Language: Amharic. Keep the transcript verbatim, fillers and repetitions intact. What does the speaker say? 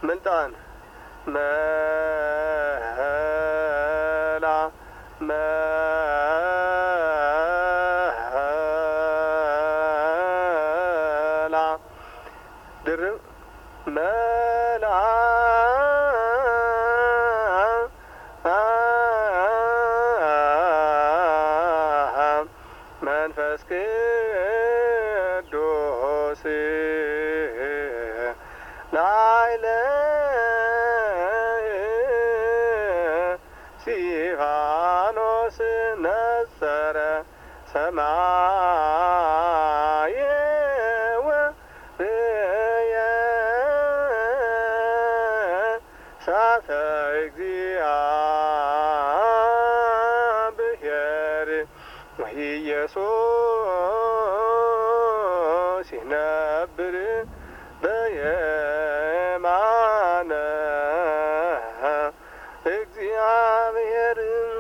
ምልጣን መላ መላ ድርብ መላ መንፈስ ቅዱስ ላይለ እስጢፋኖስ ነጸረ ሰማየ ወርየ ሳተ እግዚአብሔር ወኢየሱስ ይነብር በየማነ እግዚአብሔር